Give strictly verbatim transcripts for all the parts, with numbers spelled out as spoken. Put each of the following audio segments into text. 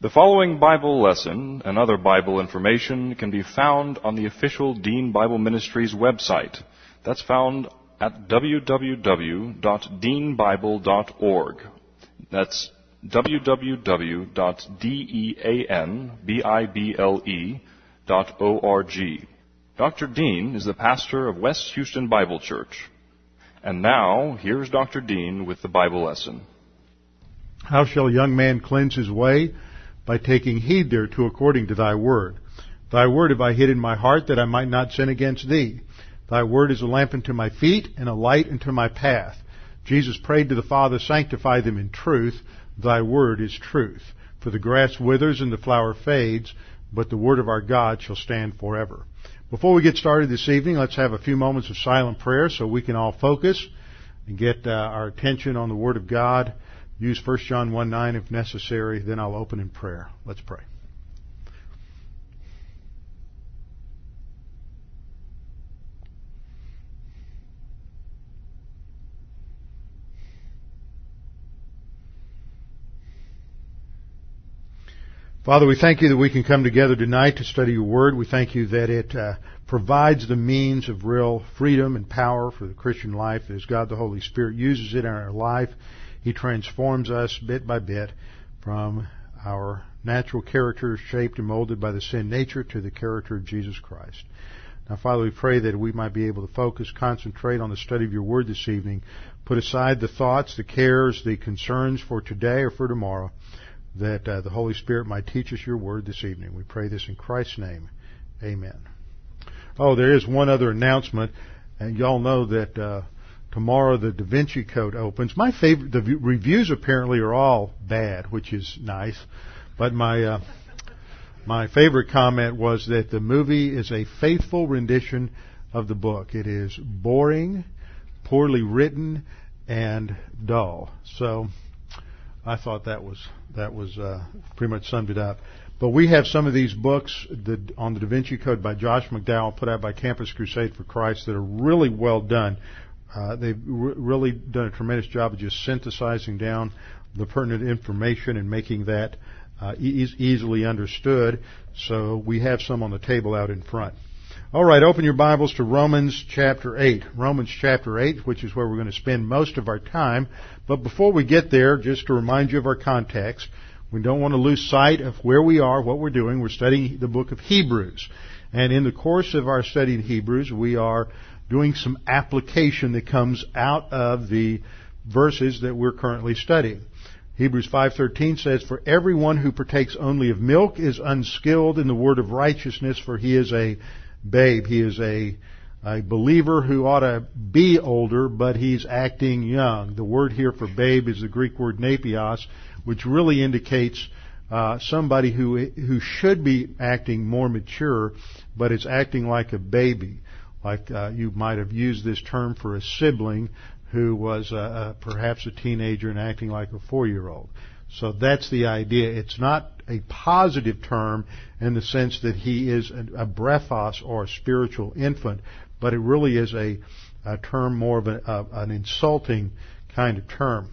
The following Bible lesson and other Bible information can be found on the official Dean Bible Ministries website. That's found at w w w dot dean bible dot org. That's w w w dot dean bible dot org. Doctor Dean is the pastor of West Houston Bible Church. And now, here's Doctor Dean with the Bible lesson. How shall a young man cleanse his way? By taking heed thereto according to thy word. Thy word have I hid in my heart, that I might not sin against thee. Thy word is a lamp unto my feet, and a light unto my path. Jesus prayed to the Father, sanctify them in truth. Thy word is truth. For the grass withers and the flower fades, but the word of our God shall stand forever. Before we get started this evening, let's have a few moments of silent prayer so we can all focus and get uh, our attention on the word of God. Use First John one nine if necessary. Then I'll open in prayer. Let's pray. Father, we thank you that we can come together tonight to study your word. We thank you that it uh, provides the means of real freedom and power for the Christian life. As God the Holy Spirit uses it in our life, He transforms us bit by bit from our natural character shaped and molded by the sin nature to the character of Jesus Christ. Now, Father, we pray that we might be able to focus, concentrate on the study of your word this evening, put aside the thoughts, the cares, the concerns for today or for tomorrow, that uh, the Holy Spirit might teach us your word this evening. We pray this in Christ's name. Amen. Oh, there is one other announcement, and y'all know that uh, tomorrow the Da Vinci Code opens. My favorite, the reviews apparently are all bad, which is nice, but my uh, my favorite comment was that the movie is a faithful rendition of the book. It is boring, poorly written, and dull. So I thought that was that was uh, pretty much summed it up. But we have some of these books that, on the Da Vinci Code by Josh McDowell, put out by Campus Crusade for Christ, that are really well done. Uh, they've re- really done a tremendous job of just synthesizing down the pertinent information and making that uh, e- easily understood. So we have some on the table out in front. All right, open your Bibles to Romans chapter eight. Romans chapter eight, which is where we're going to spend most of our time. But before we get there, just to remind you of our context, we don't want to lose sight of where we are, what we're doing. We're studying the book of Hebrews. And in the course of our study in Hebrews, we are doing some application that comes out of the verses that we're currently studying. Hebrews five thirteen says, for everyone who partakes only of milk is unskilled in the word of righteousness, for he is a babe. He is a, a believer who ought to be older, but he's acting young. The word here for babe is the Greek word napios, which really indicates uh, somebody who who should be acting more mature, but is acting like a baby. Like uh, you might have used this term for a sibling who was uh, uh, perhaps a teenager and acting like a four-year-old. So that's the idea. It's not a positive term in the sense that he is a brephos or a spiritual infant, but it really is a, a term more of a, a, an insulting kind of term.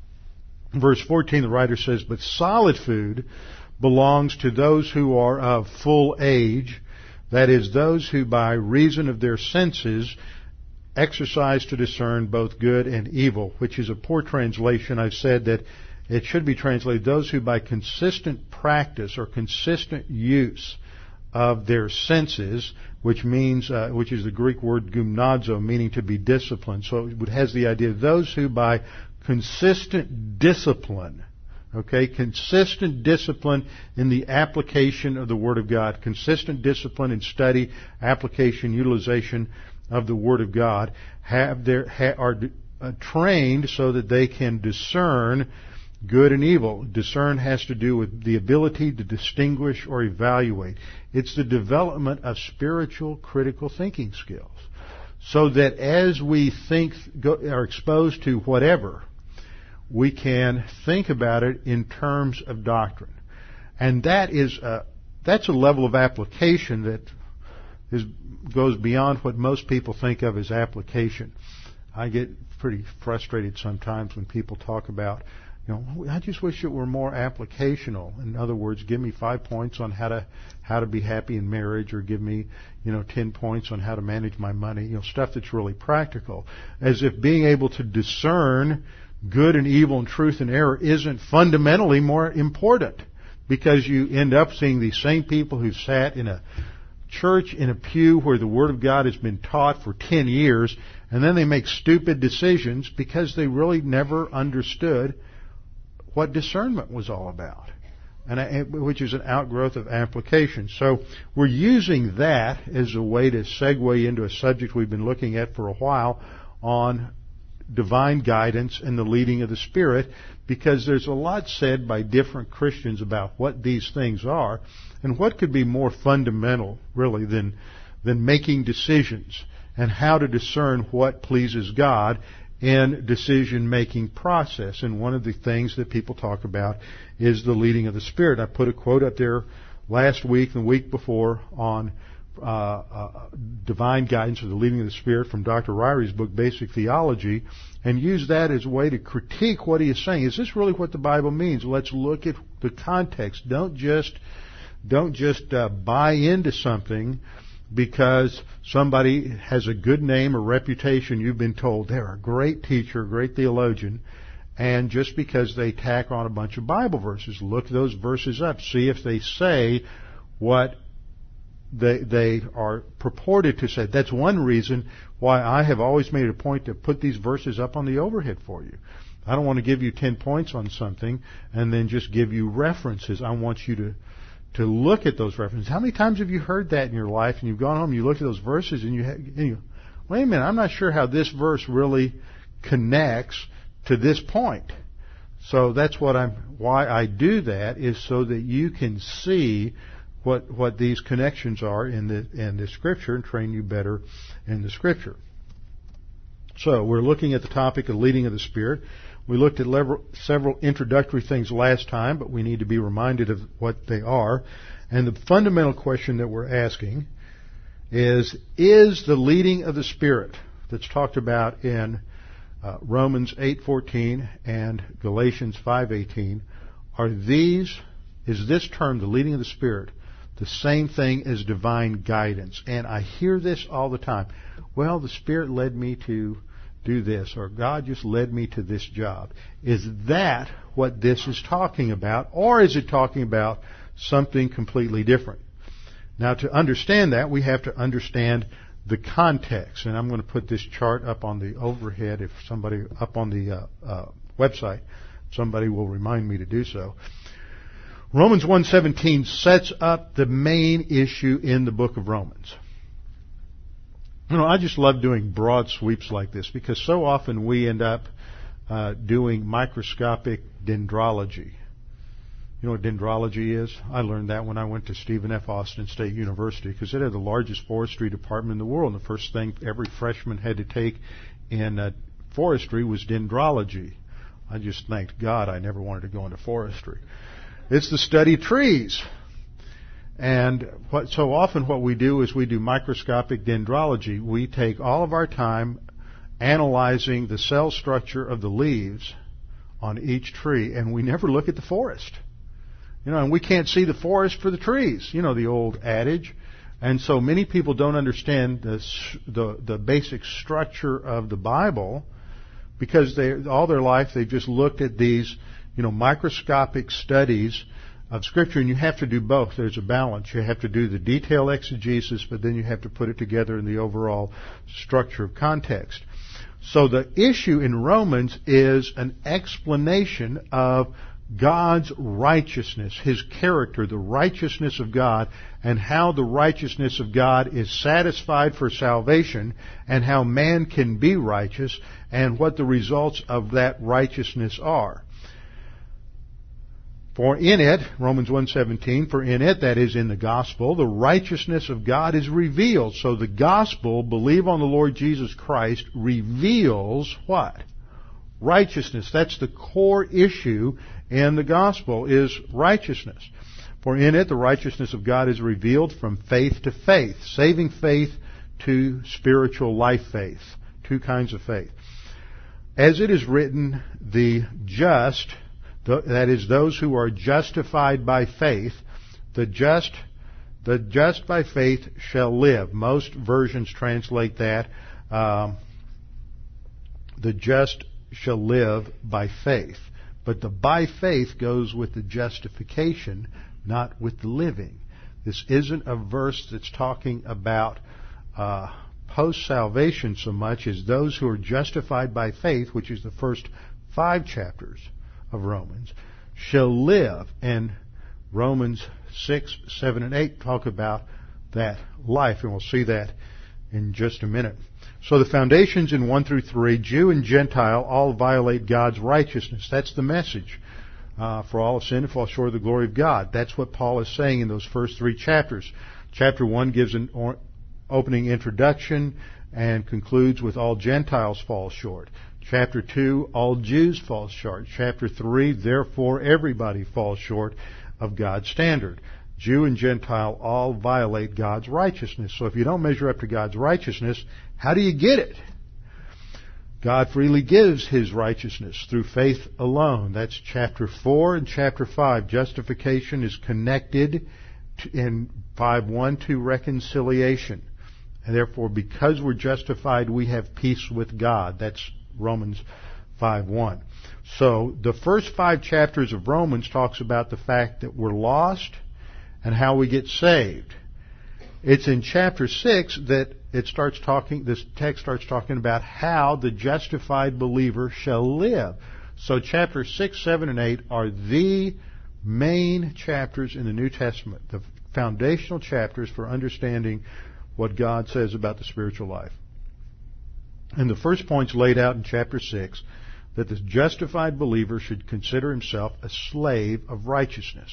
Verse fourteen, the writer says, but solid food belongs to those who are of full age, that is, those who by reason of their senses exercise to discern both good and evil, which is a poor translation. I've said that it should be translated, those who by consistent practice or consistent use of their senses, which means, uh, which is the Greek word gymnazo, meaning to be disciplined. So it has the idea of those who by consistent discipline, okay, consistent discipline in the application of the Word of God, consistent discipline in study, application, utilization of the Word of God, have their ha, are uh, trained so that they can discern good and evil. Discern has to do with the ability to distinguish or evaluate. It's the development of spiritual critical thinking skills. So that as we think, go, are exposed to whatever, we can think about it in terms of doctrine. And that is a, that's a level of application that is, goes beyond what most people think of as application. I get pretty frustrated sometimes when people talk about You know, I just wish it were more applicational. In other words, give me five points on how to how to be happy in marriage, or give me, you know, ten points on how to manage my money. You know, stuff that's really practical. As if being able to discern good and evil and truth and error isn't fundamentally more important, because you end up seeing these same people who sat in a church in a pew where the Word of God has been taught for ten years, and then they make stupid decisions because they really never understood what discernment was all about, and which is an outgrowth of application. So we're using that as a way to segue into a subject we've been looking at for a while on divine guidance and the leading of the Spirit, because there's a lot said by different Christians about what these things are, and what could be more fundamental, really, than than making decisions and how to discern what pleases God in decision-making process. And one of the things that people talk about is the leading of the Spirit. I put a quote up there last week and the week before on uh, uh, divine guidance or the leading of the Spirit from Doctor Ryrie's book, Basic Theology, and use that as a way to critique what he is saying. Is this really what the Bible means? Let's look at the context. Don't just don't just uh, buy into something because somebody has a good name or reputation. You've been told they're a great teacher, a great theologian, and just because they tack on a bunch of Bible verses, look those verses up. See if they say what they they are purported to say. That's one reason why I have always made it a point to put these verses up on the overhead for you. I don't want to give you ten points on something and then just give you references. I want you to to look at those references. How many times have you heard that in your life, and you've gone home and you look at those verses and you, and you wait a minute, I'm not sure how this verse really connects to this point. So that's what I'm why I do that, is so that you can see what what these connections are in the in the Scripture and train you better in the Scripture. So we're looking at the topic of leading of the Spirit. We looked at lever- several introductory things last time, but we need to be reminded of what they are. And the fundamental question that we're asking is, is the leading of the Spirit that's talked about in uh, Romans eight fourteen and Galatians five eighteen, are these, is this term, the leading of the Spirit, the same thing as divine guidance? And I hear this all the time. Well, the Spirit led me to do this, or God just led me to this job. Is that what this is talking about, or is it talking about something completely different? Now, to understand that, we have to understand the context. And I'm going to put this chart up on the overhead. If somebody up on the uh, uh, website, somebody will remind me to do so. Romans one seventeen sets up the main issue in the book of Romans. You know, I just love doing broad sweeps like this, because so often we end up uh, doing microscopic dendrology. You know what dendrology is? I learned that when I went to Stephen F. Austin State University, because it had the largest forestry department in the world. And the first thing every freshman had to take in uh, forestry was dendrology. I just thanked God I never wanted to go into forestry. It's the study of trees. And what, so often what we do is we do microscopic dendrology. We take all of our time analyzing the cell structure of the leaves on each tree, and we never look at the forest. You know, and we can't see the forest for the trees. You know, the old adage. And so many people don't understand the the, the basic structure of the Bible, because they all their life they've just looked at these, you know, microscopic studies of Scripture, and you have to do both. There's a balance. You have to do the detailed exegesis, but then you have to put it together in the overall structure of context. So the issue in Romans is an explanation of God's righteousness, His character, the righteousness of God, and how the righteousness of God is satisfied for salvation, and how man can be righteous, and what the results of that righteousness are. For in it, Romans one seventeen, for in it, that is in the gospel, the righteousness of God is revealed. So the gospel, believe on the Lord Jesus Christ, reveals what? Righteousness. That's the core issue in the gospel, is righteousness. For in it, the righteousness of God is revealed from faith to faith, saving faith to spiritual life faith. Two kinds of faith. As it is written, the just That is, those who are justified by faith. The just, the just by faith shall live. Most versions translate that, um, the just shall live by faith. But the by faith goes with the justification, not with the living. This isn't a verse that's talking about uh, post-salvation so much as those who are justified by faith, which is the first five chapters of Romans, shall live. And Romans six, seven, and eight talk about that life, and we'll see that in just a minute. So the foundations in one through three, Jew and Gentile, all violate God's righteousness. That's the message. Uh, for all have sinned and fall short of the glory of God. That's what Paul is saying in those first three chapters. Chapter one gives an or, opening introduction and concludes with all Gentiles fall short. Chapter two, all Jews fall short. Chapter three, therefore everybody falls short of God's standard. Jew and Gentile all violate God's righteousness. So if you don't measure up to God's righteousness, how do you get it? God freely gives His righteousness through faith alone. That's chapter four and chapter five. Justification is connected to, in five one to reconciliation. And therefore, because we're justified, we have peace with God. That's Romans five one. So the first five chapters of Romans talks about the fact that we're lost and how we get saved. It's in chapter six that it starts talking, this text starts talking about how the justified believer shall live. So chapter six, seven, and eight are the main chapters in the New Testament, the foundational chapters for understanding what God says about the spiritual life. And the first point's laid out in chapter six, that the justified believer should consider himself a slave of righteousness.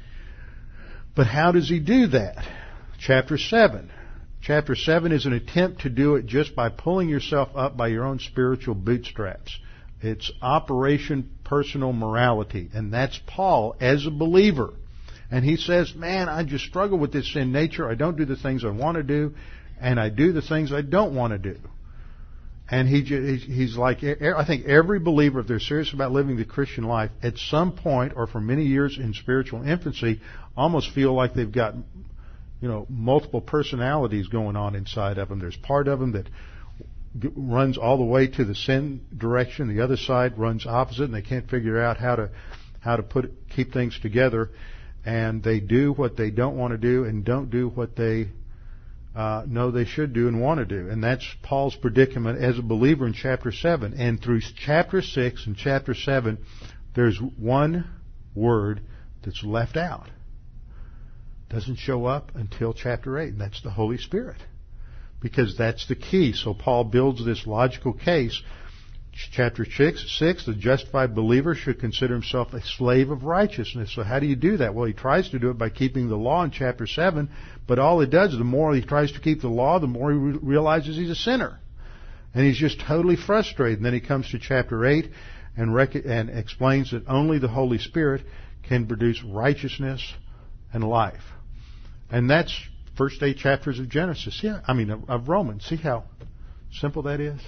But how does he do that? Chapter seven. Chapter seven is an attempt to do it just by pulling yourself up by your own spiritual bootstraps. It's Operation Personal Morality, and that's Paul as a believer. And he says, man, I just struggle with this sin nature. I don't do the things I want to do, and I do the things I don't want to do. And he he's like, I think every believer, if they're serious about living the Christian life, at some point or for many years in spiritual infancy, almost feel like they've got, you know, multiple personalities going on inside of them. There's part of them that runs all the way to the sin direction. The other side runs opposite, and they can't figure out how to how to put keep things together. And they do what they don't want to do, and don't do what they uh, know they should do and want to do. And that's Paul's predicament as a believer in chapter seven. And through chapter six and chapter seven, there's one word that's left out. Doesn't show up until chapter eight, and that's the Holy Spirit. Because that's the key. So Paul builds this logical case. Chapter six, six, the justified believer should consider himself a slave of righteousness. So how do you do that? Well, he tries to do it by keeping the law in chapter seven, but all it does, the more he tries to keep the law, the more he re- realizes he's a sinner. And he's just totally frustrated. And then he comes to chapter eight and, rec- and explains that only the Holy Spirit can produce righteousness and life. And that's first eight chapters of Genesis. Yeah, I mean, of, of Romans. See how simple that is?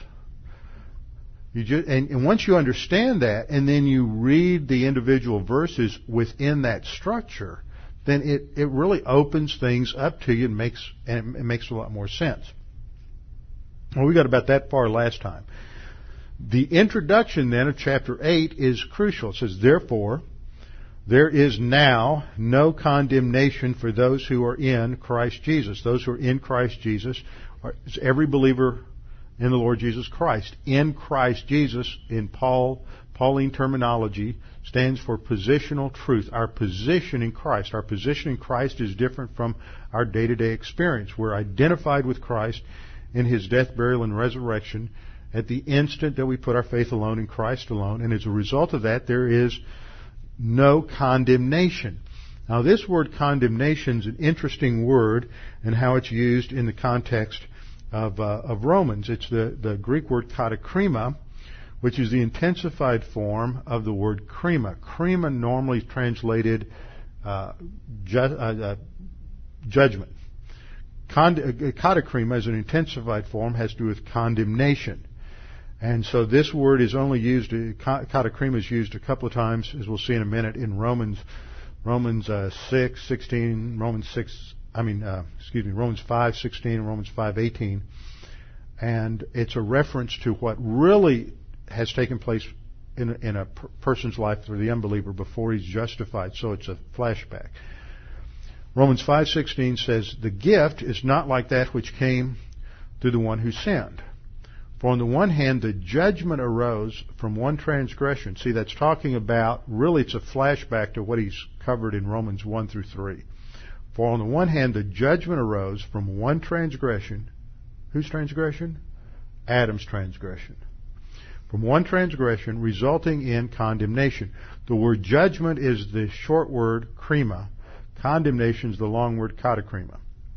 You just, and, and once you understand that, and then you read the individual verses within that structure, then it, it really opens things up to you and makes and it makes a lot more sense. Well, we got about that far last time. The introduction then of chapter eight is crucial. It says, therefore, there is now no condemnation for those who are in Christ Jesus. Those who are in Christ Jesus, are, is every believer in the Lord Jesus Christ. In Christ Jesus, in Paul, Pauline terminology, stands for positional truth. Our position in Christ. Our position in Christ is different from our day-to-day experience. We're identified with Christ in His death, burial, and resurrection at the instant that we put our faith alone in Christ alone. And as a result of that, there is no condemnation. Now, this word condemnation is an interesting word and how it's used in the context of, uh, of Romans. It's the, the Greek word katakrima, which is the intensified form of the word krima. Krima normally translated uh, ju- uh, uh, judgment. Con- uh, katakrima is an intensified form, has to do with condemnation. And so this word is only used, katakrima is used a couple of times, as we'll see in a minute, in Romans, Romans uh, six, sixteen, Romans six, I mean, uh, excuse me, Romans five, sixteen, and Romans five, eighteen. And it's a reference to what really has taken place in a, in a per- person's life for the unbeliever before he's justified. So it's a flashback. Romans five sixteen says, the gift is not like that which came through the one who sinned. For on the one hand, the judgment arose from one transgression. See, that's talking about, really it's a flashback to what he's covered in Romans one through three. For on the one hand, the judgment arose from one transgression. Whose transgression? Adam's transgression. From one transgression resulting in condemnation. The word judgment is the short word krima. Condemnation is the long word katakrima.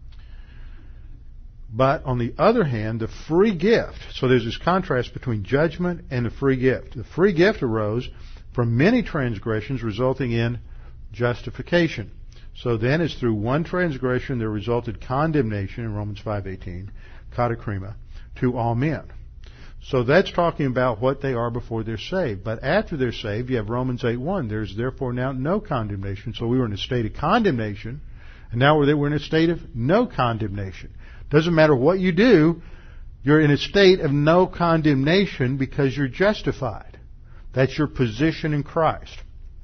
But on the other hand, the free gift, so there's this contrast between judgment and the free gift. The free gift arose from many transgressions resulting in justification. So then it's through one transgression there resulted condemnation in Romans five eighteen, katakrima, to all men. So that's talking about what they are before they're saved. But after they're saved, you have Romans eight one. There's therefore now no condemnation. So we were in a state of condemnation, and now we're in a state of no condemnation. Doesn't matter what you do, you're in a state of no condemnation because you're justified. That's your position in Christ.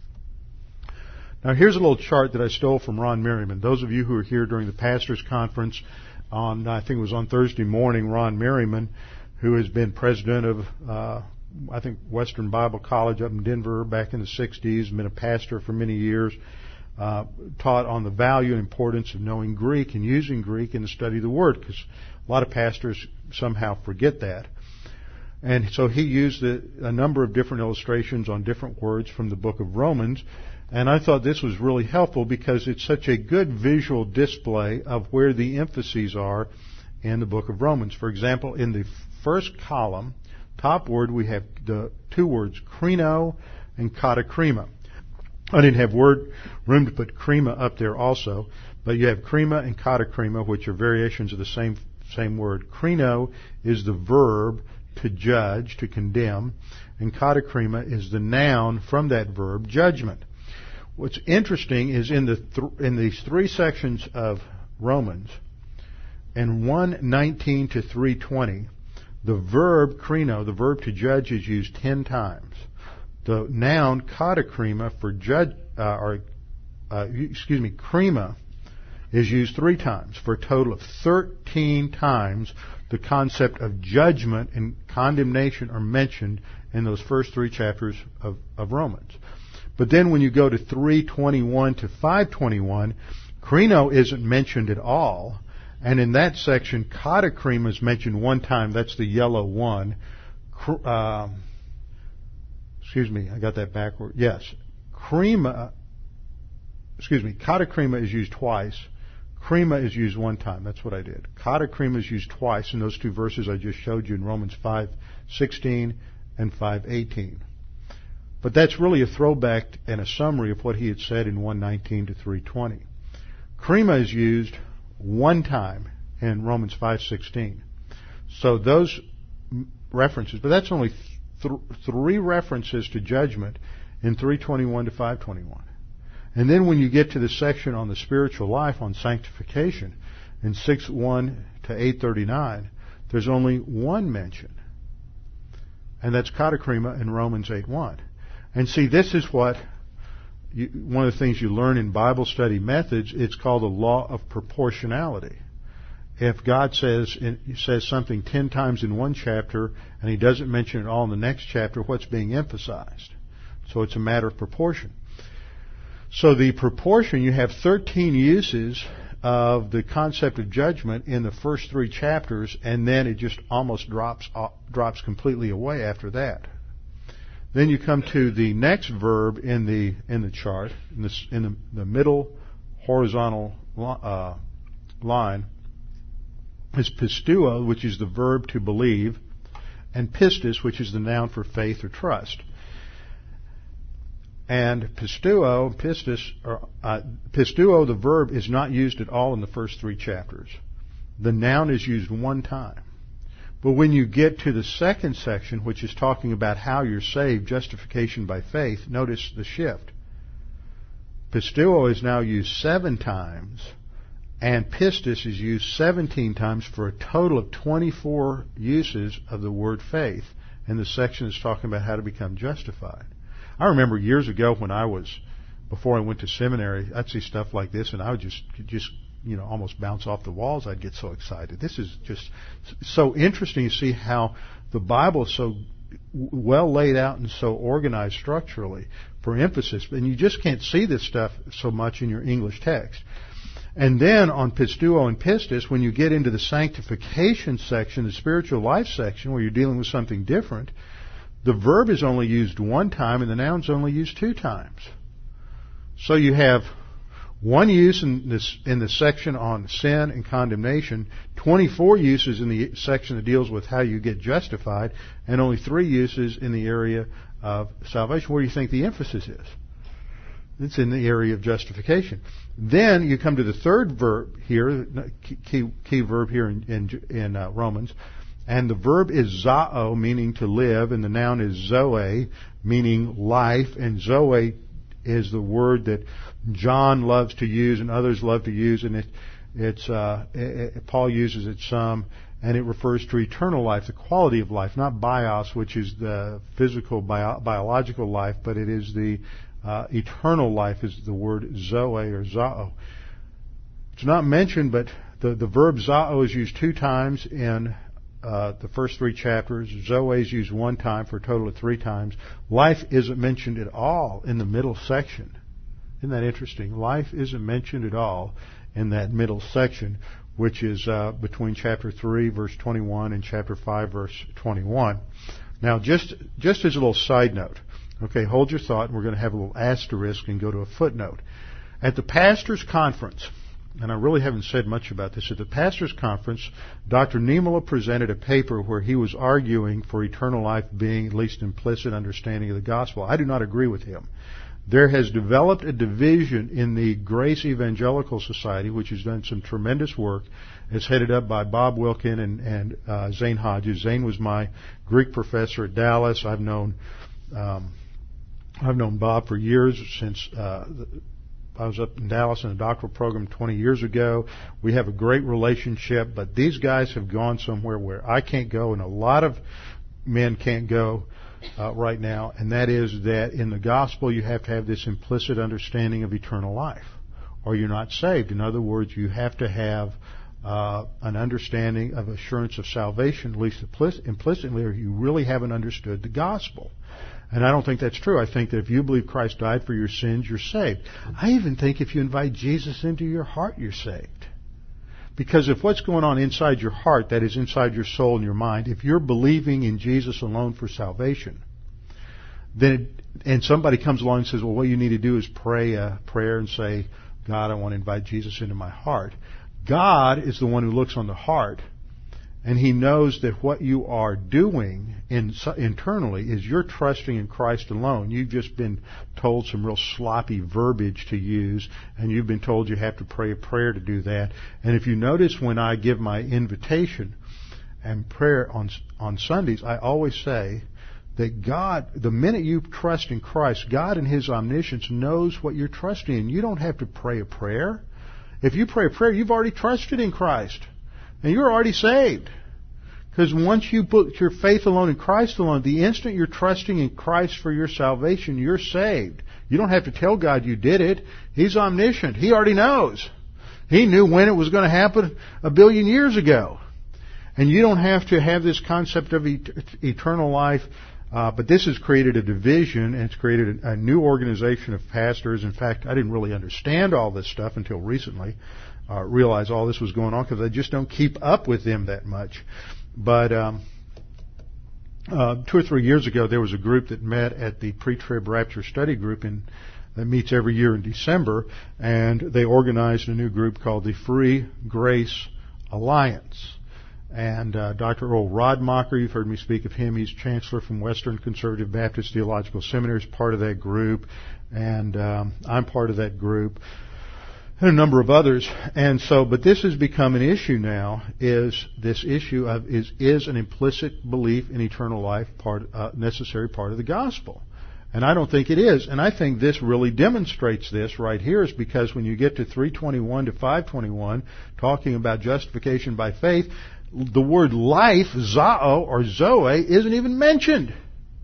Now here's a little chart that I stole from Ron Merriman. Those of you who were here during the Pastors' Conference on, I think it was on Thursday morning, Ron Merriman, who has been president of, uh, I think, Western Bible College up in Denver back in the sixties, been a pastor for many years, uh, taught on the value and importance of knowing Greek and using Greek in the study of the Word, because a lot of pastors somehow forget that. And so he used a, a number of different illustrations on different words from the book of Romans, and I thought this was really helpful because it's such a good visual display of where the emphases are in the book of Romans. For example, in the first column, top word, we have the two words, krino and katakrima. I didn't have word room to put krima up there also, but you have krima and katakrima, which are variations of the same same word. Krino is the verb to judge, to condemn, and katakrima is the noun from that verb, judgment. What's interesting is in the th- in these three sections of Romans, in one nineteen to three twenty, the verb krino, the verb to judge, is used ten times. The noun katakrima for judge, uh, or uh, excuse me, krima, is used three times for a total of thirteen times. The concept of judgment and condemnation are mentioned in those first three chapters of, of Romans. But then when you go to three twenty-one to five twenty-one, krino isn't mentioned at all. And in that section, katakrima is mentioned one time. That's the yellow one. Uh, excuse me, I got that backward. Yes. Krima, excuse me, katakrima is used twice. Krima is used one time. That's what I did. Katakrima is used twice in those two verses I just showed you in Romans five sixteen and five eighteen. But that's really a throwback and a summary of what he had said in one nineteen to three twenty. Krima is used one time in Romans five sixteen. So those references, but that's only th- three references to judgment in three twenty-one to five twenty-one. And then when you get to the section on the spiritual life, on sanctification, in six one to eight thirty-nine, there's only one mention. And that's katakrima in Romans eight one. And see, this is what You, one of the things you learn in Bible study methods, it's called the law of proportionality. If God says says something ten times in one chapter and He doesn't mention it all in the next chapter, what's being emphasized? So it's a matter of proportion. So the proportion, you have thirteen uses of the concept of judgment in the first three chapters, and then it just almost drops drops completely away after that. Then you come to the next verb in the in the chart, in, this, in the, the middle horizontal uh, line, is pisteuo, which is the verb to believe, and pistis, which is the noun for faith or trust. And pisteuo, pistis, or, uh, pisteuo, the verb, is not used at all in the first three chapters. The noun is used one time. But when you get to the second section, which is talking about how you're saved, justification by faith, notice the shift. Pisteuo is now used seven times, and pistis is used seventeen times for a total of twenty-four uses of the word faith. And the section is talking about how to become justified. I remember years ago when I was, before I went to seminary, I'd see stuff like this, and I would just, just, you know, almost bounce off the walls. I'd get so excited. This is just so interesting to see how the Bible is so well laid out and so organized structurally for emphasis. And you just can't see this stuff so much in your English text. And then on pisteuo and pistis, when you get into the sanctification section, the spiritual life section, where you're dealing with something different, the verb is only used one time and the noun's only used two times. So you have one use in this in the section on sin and condemnation, twenty-four uses in the section that deals with how you get justified, and only three uses in the area of salvation. Where do you think the emphasis is? It's in the area of justification. Then you come to the third verb here, key, key verb here in, in, in uh, Romans, and the verb is zao, meaning to live, and the noun is zoe, meaning life, and zoe is the word that John loves to use and others love to use, and it, it's uh, it, Paul uses it some, and it refers to eternal life, the quality of life, not bios, which is the physical, bio, biological life, but it is the uh, eternal life is the word zoe or zao. It's not mentioned, but the, the verb zao is used two times in uh, the first three chapters. Zoe is used one time for a total of three times. Life isn't mentioned at all in the middle section. Isn't that interesting? Life isn't mentioned at all in that middle section, which is uh, between chapter three, verse twenty-one, and chapter five, verse twenty-one. Now, just just as a little side note, okay, hold your thought, and we're going to have a little asterisk and go to a footnote. At the pastors' conference, and I really haven't said much about this, at the pastors' conference, Doctor Niemöller presented a paper where he was arguing for eternal life being at least implicit understanding of the gospel. I do not agree with him. There has developed a division in the Grace Evangelical Society, which has done some tremendous work. It's headed up by Bob Wilkin and, and uh, Zane Hodges. Zane was my Greek professor at Dallas. I've known um, I've known Bob for years, since uh, I was up in Dallas in a doctoral program twenty years ago. We have a great relationship, but these guys have gone somewhere where I can't go, and a lot of men can't go Uh, right now, and that is that in the gospel you have to have this implicit understanding of eternal life, or you're not saved. In other words, you have to have uh, an understanding of assurance of salvation, at least implicitly, or you really haven't understood the gospel. And I don't think that's true. I think that if you believe Christ died for your sins, you're saved. I even think if you invite Jesus into your heart, you're saved. Because if what's going on inside your heart, that is inside your soul and your mind, if you're believing in Jesus alone for salvation, then it, and somebody comes along and says, well, what you need to do is pray a prayer and say, God, I want to invite Jesus into my heart. God is the one who looks on the heart, and He knows that what you are doing in, internally is you're trusting in Christ alone. You've just been told some real sloppy verbiage to use, and you've been told you have to pray a prayer to do that. And if you notice, when I give my invitation and prayer on on Sundays, I always say that God, the minute you trust in Christ, God in His omniscience knows what you're trusting in. You don't have to pray a prayer. If you pray a prayer, you've already trusted in Christ. And you're already saved. Because once you put your faith alone in Christ alone, the instant you're trusting in Christ for your salvation, you're saved. You don't have to tell God you did it. He's omniscient. He already knows. He knew when it was going to happen a billion years ago. And you don't have to have this concept of et- eternal life. Uh, but this has created a division, and it's created a, a new organization of pastors. In fact, I didn't really understand all this stuff until recently. Uh, realize all this was going on, because I just don't keep up with them that much. But um, uh, two or three years ago, there was a group that met at the Pre-Trib Rapture Study Group in, that meets every year in December, and they organized a new group called the Free Grace Alliance. And uh, Doctor Earl Rodmacher, you've heard me speak of him. He's chancellor from Western Conservative Baptist Theological Seminary, is part of that group, and um, I'm part of that group. and a number of others. And so, but this has become an issue now, is this issue of, is, is an implicit belief in eternal life part, uh, necessary part of the gospel? And I don't think it is. And I think this really demonstrates this right here, is because when you get to three twenty-one to five twenty-one, talking about justification by faith, the word life, zao or zoe, isn't even mentioned.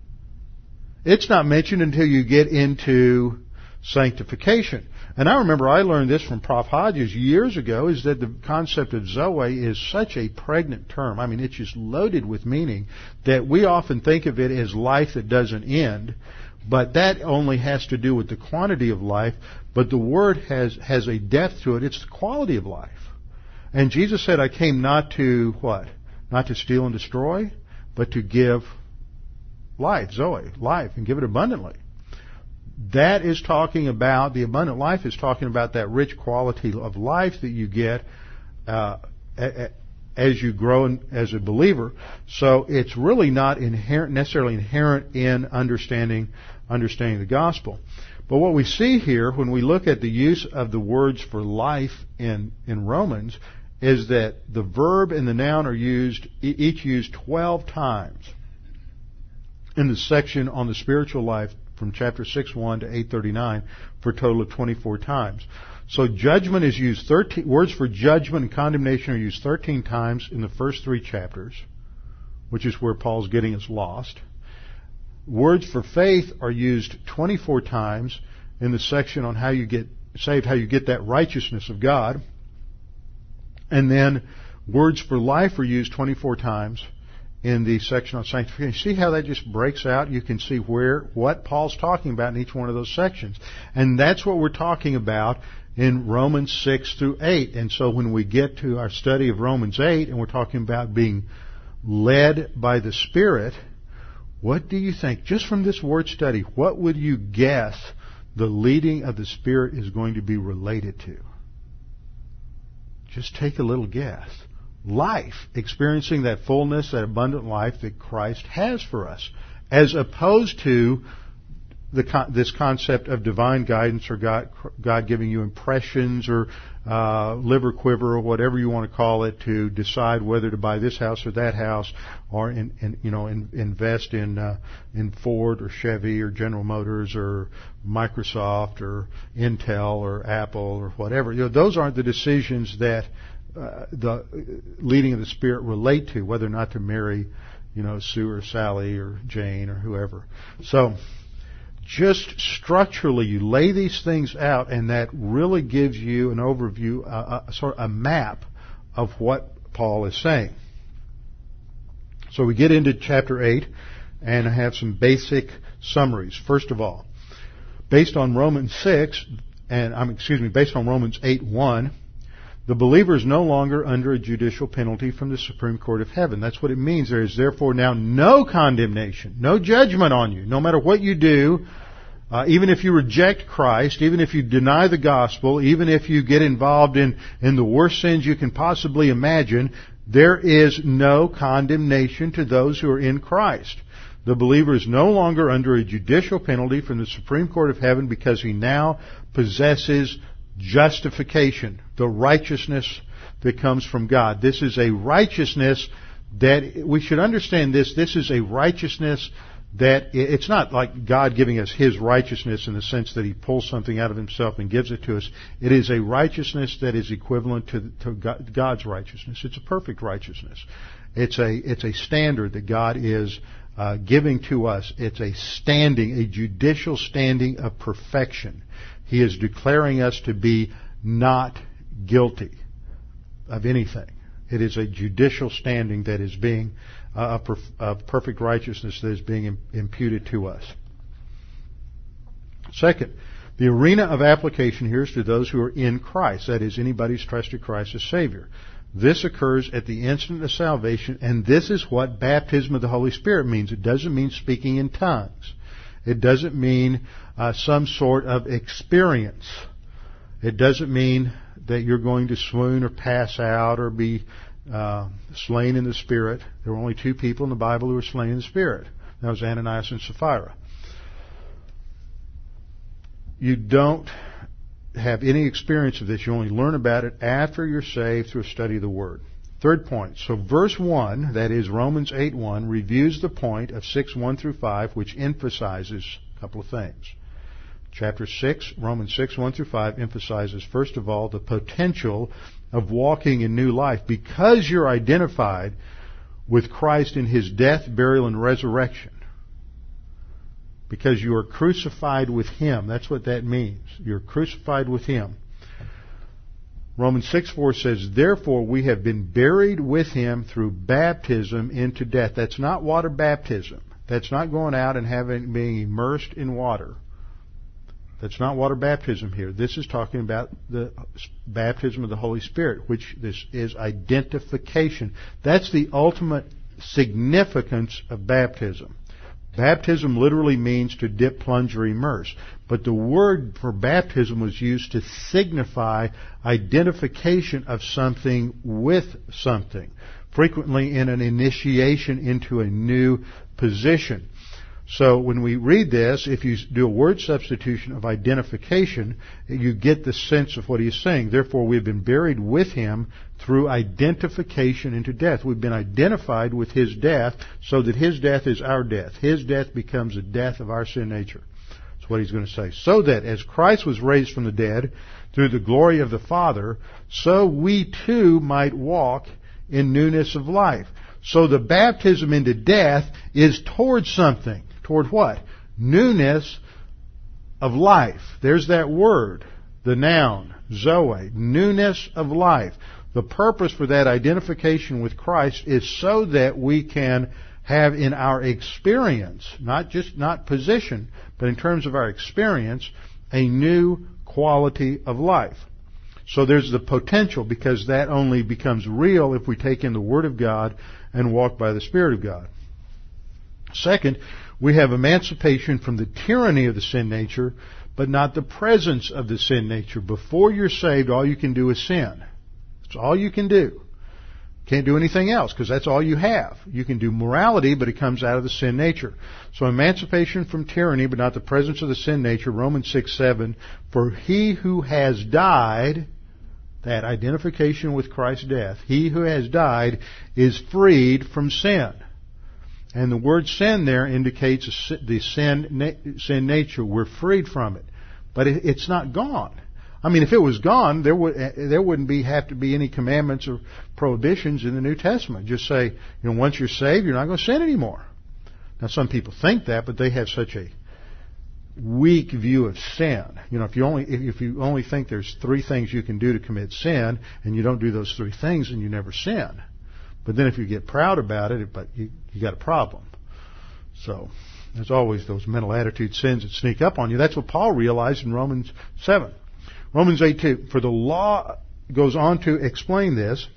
It's not mentioned until you get into sanctification. And I remember I learned this from Professor Hodges years ago, is that the concept of zoe is such a pregnant term. I mean, it's just loaded with meaning that we often think of it as life that doesn't end. But that only has to do with the quantity of life. But the word has, has a depth to it. It's the quality of life. And Jesus said, I came not to, what? Not to steal and destroy, but to give life, Zoe, life, and give it abundantly. That is talking about, the abundant life is talking about that rich quality of life that you get uh, as you grow in, as a believer. So it's really not inherent, necessarily inherent in understanding understanding the gospel. But what we see here when we look at the use of the words for life in, in Romans is that the verb and the noun are used, each used twelve times in the section on the spiritual life from chapter six one to eight thirty-nine for a total of twenty-four times. So judgment is used thirteen, words for judgment and condemnation are used thirteen times in the first three chapters, which is where Paul's getting us lost. Words for faith are used twenty-four times in the section on how you get saved, how you get that righteousness of God. And then words for life are used twenty-four times in the section on sanctification. See how that just breaks out? You can see where, what Paul's talking about in each one of those sections. And that's what we're talking about in Romans six through eight. And so when we get to our study of Romans eight and we're talking about being led by the Spirit, what do you think? Just from this word study, what would you guess the leading of the Spirit is going to be related to? Just take a little guess. Life, experiencing that fullness, that abundant life that Christ has for us, as opposed to the, this concept of divine guidance or God, God giving you impressions or uh, liver quiver or whatever you want to call it to decide whether to buy this house or that house, or in, in, you know in, invest in uh, in Ford or Chevy or General Motors or Microsoft or Intel or Apple or whatever. You know, those aren't the decisions that uh, the leading of the Spirit relate to, whether or not to marry, you know, Sue or Sally or Jane or whoever. So, just structurally, you lay these things out, and that really gives you an overview, a, a sort of a map of what Paul is saying. So we get into chapter eight, and I have some basic summaries. First of all, based on Romans six, and um, excuse me, based on Romans eight one, the believer is no longer under a judicial penalty from the Supreme Court of Heaven. That's what it means. There is therefore now no condemnation, no judgment on you, no matter what you do, uh, even if you reject Christ, even if you deny the gospel, even if you get involved in, in the worst sins you can possibly imagine, there is no condemnation to those who are in Christ. The believer is no longer under a judicial penalty from the Supreme Court of Heaven because he now possesses justification, the righteousness that comes from God. This is a righteousness that, we should understand this, this is a righteousness that, it's not like God giving us His righteousness in the sense that He pulls something out of Himself and gives it to us. It is a righteousness that is equivalent to, to God's righteousness. It's a perfect righteousness. It's a, it's a standard that God is uh, giving to us. It's a standing, a judicial standing of perfection. He is declaring us to be not guilty of anything. It is a judicial standing that is being, uh, a, perf- a perfect righteousness that is being im- imputed to us. Second, the arena of application here is to those who are in Christ. That is, anybody who's trusted Christ as Savior. This occurs at the instant of salvation, and this is what baptism of the Holy Spirit means. It doesn't mean speaking in tongues. It doesn't mean uh, some sort of experience. It doesn't mean that you're going to swoon or pass out or be uh, slain in the Spirit. There were only two people in the Bible who were slain in the Spirit. That was Ananias and Sapphira. You don't have any experience of this. You only learn about it after you're saved through a study of the Word. Third point. So verse one, that is Romans eight one, reviews the point of six one through five, which emphasizes a couple of things. Chapter six, Romans six one through five, emphasizes, first of all, the potential of walking in new life. Because you're identified with Christ in His death, burial, and resurrection. Because you are crucified with Him. That's what that means. You're crucified with Him. Romans six four says, therefore we have been buried with Him through baptism into death. That's not water baptism. That's not going out and having being immersed in water. That's not water baptism here. This is talking about the baptism of the Holy Spirit, which this is identification. That's the ultimate significance of baptism. Baptism literally means to dip, plunge, or immerse. But the word for baptism was used to signify identification of something with something, frequently in an initiation into a new position. So when we read this, if you do a word substitution of identification, you get the sense of what he's saying. Therefore, we've been buried with Him through identification into death. We've been identified with His death so that His death is our death. His death becomes a death of our sin nature. That's what he's going to say. So that as Christ was raised from the dead through the glory of the Father, so we too might walk in newness of life. So the baptism into death is towards something. Toward what? Newness of life. There's that word, the noun, Zoe, newness of life. The purpose for that identification with Christ is so that we can have in our experience, not just not position, but in terms of our experience, a new quality of life. So there's the potential, because that only becomes real if we take in the Word of God and walk by the Spirit of God. Second, we have emancipation from the tyranny of the sin nature, but not the presence of the sin nature. Before you're saved, all you can do is sin. That's all you can do. Can't do anything else, because that's all you have. You can do morality, but it comes out of the sin nature. So emancipation from tyranny, but not the presence of the sin nature. Romans six seven, for he who has died, that identification with Christ's death, he who has died is freed from sin. And the word sin there indicates the sin, sin nature. We're freed from it. But it, it's not gone. I mean, if it was gone, there would there wouldn't be have to be any commandments or prohibitions in the New Testament. Just say, you know, once you're saved, you're not going to sin anymore. Now, some people think that, but they have such a weak view of sin. You know, if you only if you only think there's three things you can do to commit sin, and you don't do those three things, then you never sin. But then if you get proud about it, but you, you got a problem. So there's always those mental attitude sins that sneak up on you. That's what Paul realized in Romans seven. Romans eight two. For the law goes on to explain this.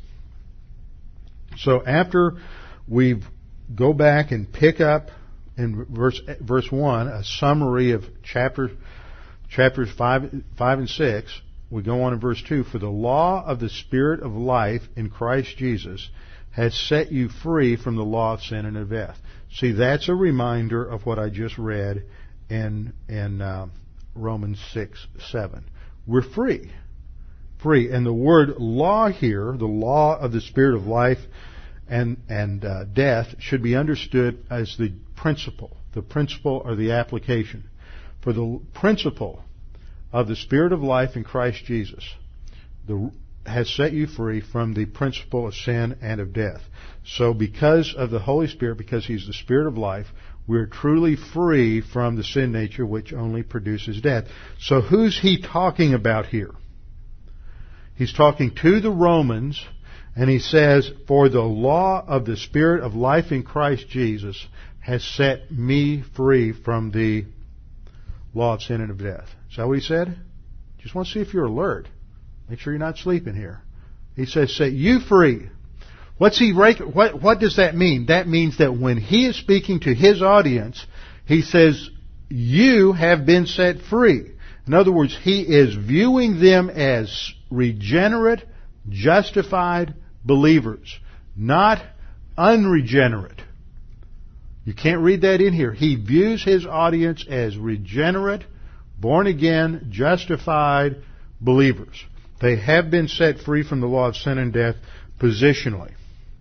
So after we go back and pick up in verse verse one a summary of chapter chapters five five and six, we go on in verse two. For the law of the Spirit of life in Christ Jesus has set you free from the law of sin and of death. See, that's a reminder of what I just read in in uh, Romans six seven. We're free. Free. And the word law here, the law of the Spirit of life and, and uh, death, should be understood as the principle. The principle or the application. For the principle of the Spirit of life in Christ Jesus the, has set you free from the principle of sin and of death. So because of the Holy Spirit, because He's the Spirit of life, we're truly free from the sin nature which only produces death. So who's he talking about here? He's talking to the Romans, and he says, for the law of the Spirit of life in Christ Jesus has set me free from the law of sin and of death. Is that what he said? Just want to see if you're alert. Make sure you're not sleeping here. He says, set you free. What's he, what, what does that mean? That means that when he is speaking to his audience, he says, you have been set free. In other words, he is viewing them as regenerate, justified believers, not unregenerate. You can't read that in here. He views his audience as regenerate, born again, justified believers. They have been set free from the law of sin and death positionally.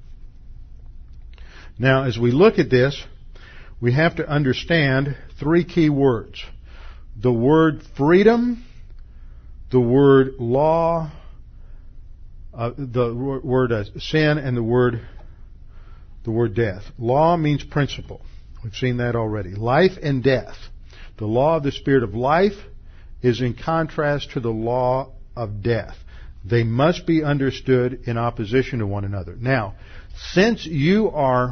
Now, as we look at this, we have to understand three key words. The word freedom, the word law, uh, the word uh, sin, and the word the word death. Law means principle. We've seen that already. Life and death. The law of the Spirit of life is in contrast to the law of death. They must be understood in opposition to one another. Now, since you are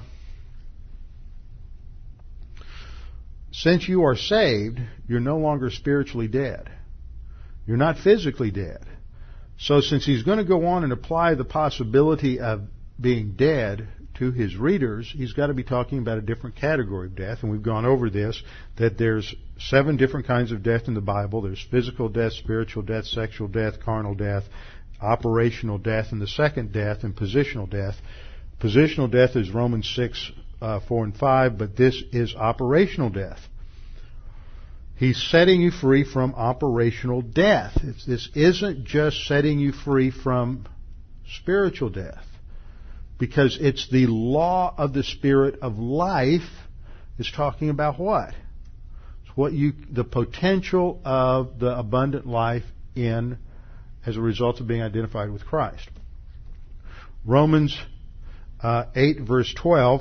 since you are saved, you're no longer spiritually dead. You're not physically dead. So since he's going to go on and apply the possibility of being dead to his readers, he's got to be talking about a different category of death. And we've gone over this, that there's seven different kinds of death in the Bible. There's physical death, spiritual death, sexual death, carnal death, operational death, and the second death, and positional death. Positional death is Romans six, uh, four and five, but this is operational death. He's setting you free from operational death. It's, this isn't just setting you free from spiritual death, because it's the law of the Spirit of life is talking about what? It's what you, the potential of the abundant life in, as a result of being identified with Christ. Romans uh, eight verse twelve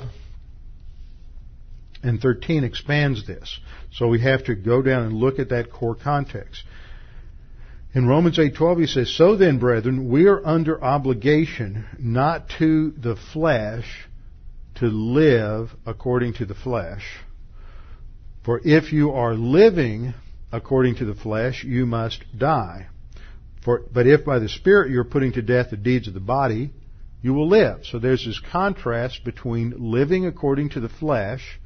and thirteen expands this. So we have to go down and look at that core context. In Romans eight twelve he says, "So then, brethren, we are under obligation not to the flesh to live according to the flesh. For if you are living according to the flesh, you must die. For, but if by the Spirit you are putting to death the deeds of the body, you will live." So there's this contrast between living according to the flesh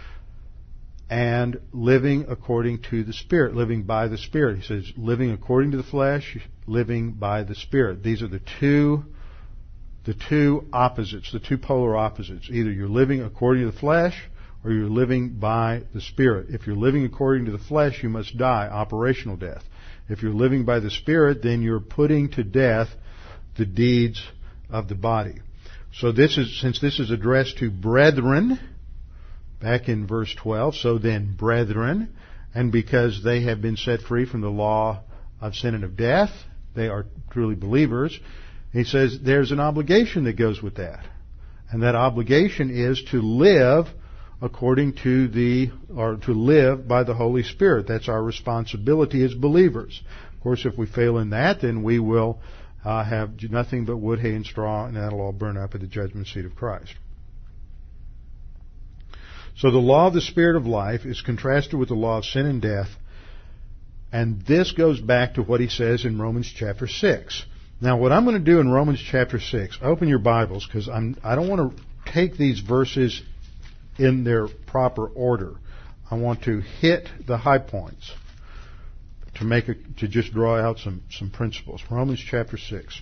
and living according to the Spirit, living by the Spirit. He says, living according to the flesh, living by the Spirit. These are the two, the two opposites, the two polar opposites. Either you're living according to the flesh, or you're living by the Spirit. If you're living according to the flesh, you must die, operational death. If you're living by the Spirit, then you're putting to death the deeds of the body. So this is, since this is addressed to brethren, back in verse twelve, so then, brethren, and because they have been set free from the law of sin and of death, they are truly believers, he says there's an obligation that goes with that. And that obligation is to live according to the, or to live by the Holy Spirit. That's our responsibility as believers. Of course, if we fail in that, then we will uh, have nothing but wood, hay, and straw, and that'll all burn up at the judgment seat of Christ. So the law of the Spirit of life is contrasted with the law of sin and death, and this goes back to what he says in Romans chapter six. Now, what I'm going to do in Romans chapter six, open your Bibles, because I'm I don't want to take these verses in their proper order. I want to hit the high points to make a, to just draw out some some principles. Romans chapter six.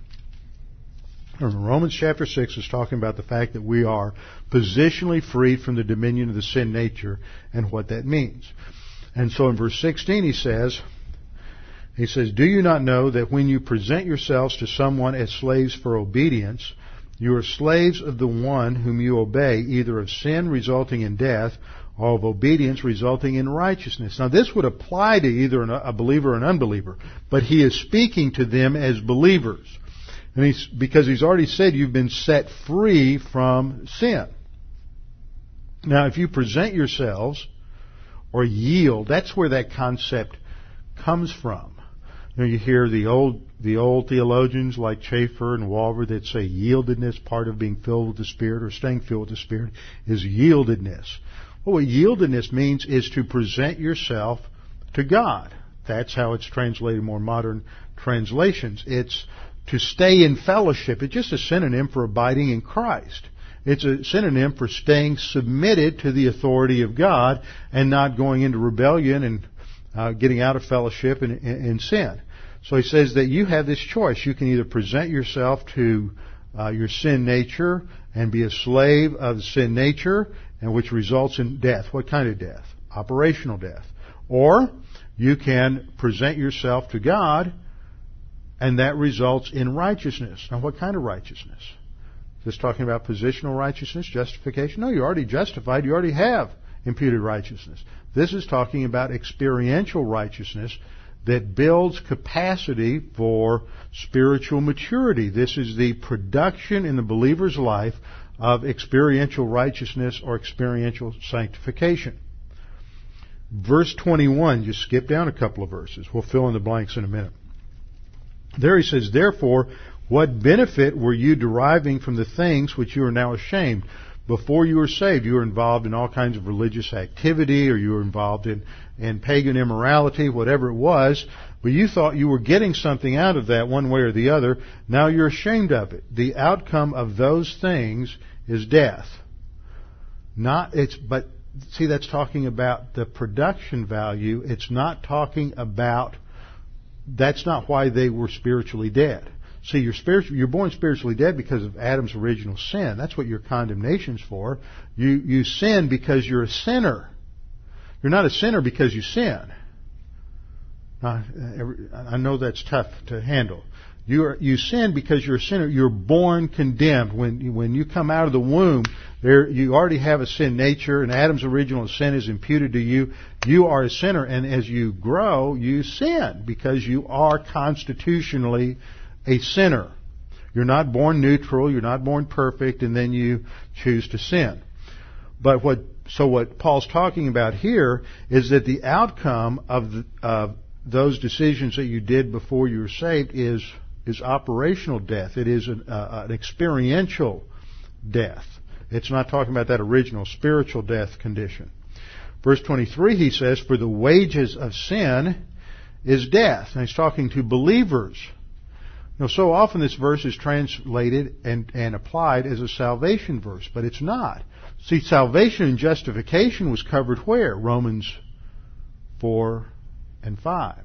Romans chapter six is talking about the fact that we are positionally freed from the dominion of the sin nature and what that means. And so in verse sixteen he says, he says, "Do you not know that when you present yourselves to someone as slaves for obedience, you are slaves of the one whom you obey, either of sin resulting in death or of obedience resulting in righteousness?" Now this would apply to either a believer or an unbeliever, but he is speaking to them as believers. And he's, because he's already said you've been set free from sin. Now, if you present yourselves or yield, that's where that concept comes from. You know, you hear the old the old theologians like Chafer and Walver that say yieldedness, part of being filled with the Spirit or staying filled with the Spirit, is yieldedness. Well, what yieldedness means is to present yourself to God. That's how it's translated in more modern translations. It's to stay in fellowship. It's just a synonym for abiding in Christ. It's a synonym for staying submitted to the authority of God and not going into rebellion and uh, getting out of fellowship in, in, in sin. So he says that you have this choice. You can either present yourself to uh, your sin nature and be a slave of the sin nature, and which results in death. What kind of death? Operational death. Or you can present yourself to God and that results in righteousness. Now, what kind of righteousness? Is this talking about positional righteousness, justification? No, you're already justified. You already have imputed righteousness. This is talking about experiential righteousness that builds capacity for spiritual maturity. This is the production in the believer's life of experiential righteousness or experiential sanctification. Verse twenty-one, just skip down a couple of verses. We'll fill in the blanks in a minute. There he says, therefore, what benefit were you deriving from the things which you are now ashamed? Before you were saved, you were involved in all kinds of religious activity, or you were involved in, in pagan immorality, whatever it was, but you thought you were getting something out of that one way or the other. Now you're ashamed of it. The outcome of those things is death. Not, it's, but see, that's talking about the production value. It's not talking about, that's not why they were spiritually dead. See, you're spiritual, you're born spiritually dead because of Adam's original sin. That's what your condemnation's for. You, you sin because you're a sinner. You're not a sinner because you sin. Now, I know that's tough to handle. You are, you sin because you're a sinner. You're born condemned. When, when you come out of the womb, there, you already have a sin nature, and Adam's original sin is imputed to you. You are a sinner, and as you grow, you sin because you are constitutionally a sinner. You're not born neutral, you're not born perfect, and then you choose to sin. But what, so what Paul's talking about here is that the outcome of the, uh, those decisions that you did before you were saved is, is operational death. It is an, uh, an experiential death. It's not talking about that original spiritual death condition. Verse twenty-three, he says, for the wages of sin is death. And he's talking to believers. You know, so often this verse is translated and, and applied as a salvation verse, but it's not. See, salvation and justification was covered where? Romans four and five.